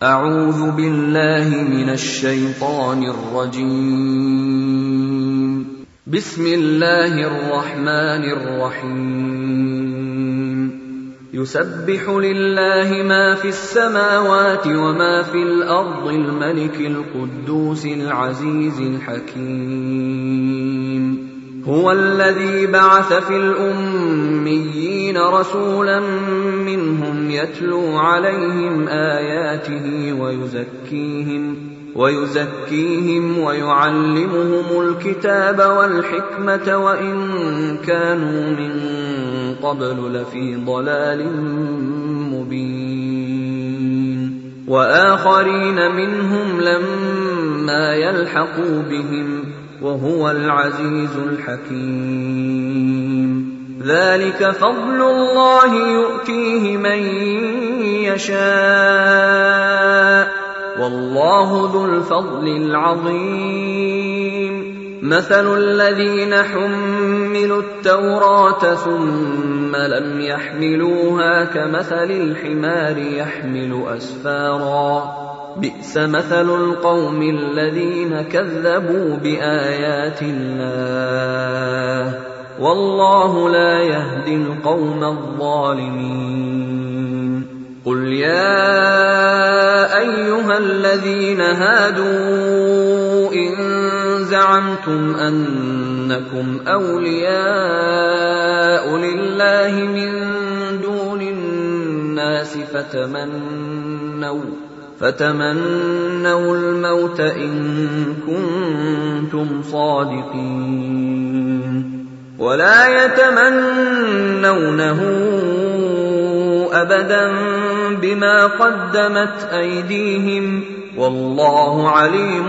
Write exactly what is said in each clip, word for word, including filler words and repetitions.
أعوذ بالله من الشيطان الرجيم. بسم الله الرحمن الرحيم. يسبح لله ما في السماوات وما في الأرض الملك القدوس العزيز الحكيم. هو الذي بعث في الأميين رسولا منهم يتلو عليهم آياته ويزكيهم ويزكيهم ويعلمهم الكتاب والحكمة وإن كانوا من قبل لفي ضلال مبين. وآخرين منهم لما يلحقوا بهم وهو العزيز الحكيم. ذلك فضل الله يؤتيه من يشاء والله ذو الفضل العظيم. مثل الذين حملوا التوراة ثم لم يحملوها كمثل الحمار يحمل أسفارا بئس مثل القوم الذين كذبوا بآيات الله والله لا يهدي القوم الظالمين. قل يا أيها الذين هادوا إن زعمتم أنكم أولياء لله من دون الناس فتمنوا فتمنوا الموت إن كنتم صادقين ولا يتمنونه أبدا بما قدمت أيديهم والله عليم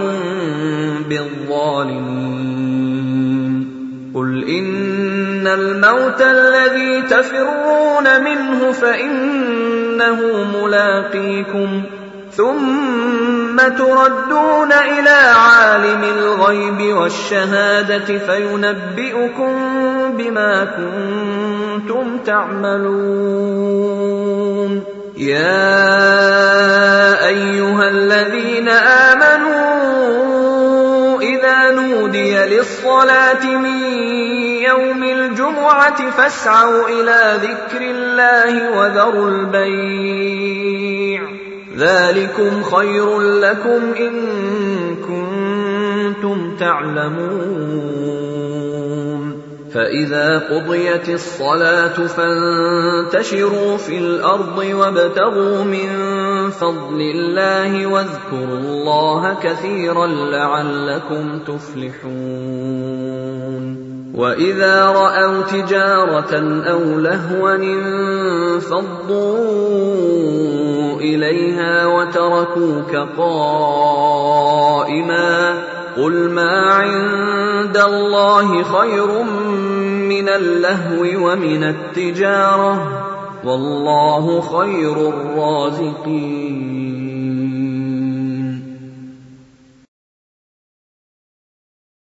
بالظالمين. قل إن الموت الذي تفرون منه فإنه ملاقيكم ثم تردون إلى عالم الغيب والشهادة فينبئكم بما كنتم تعملون. يا أيها الذين آمنوا إذا نودي للصلاة من يوم الجمعة فاسعوا إلى ذكر الله وذروا البيع ذلكم خير لكم إن كنتم تعلمون. فإذا قضيت الصلاة فانتشروا في الأرض وابتغوا من فضل الله واذكروا الله كثيرا لعلكم تفلحون. وإذا رأوا تجارة أو لهوا انفضوا إليها وتركوك قائما قل ما عند الله خير من اللهو ومن التجارة والله خير الرازقين.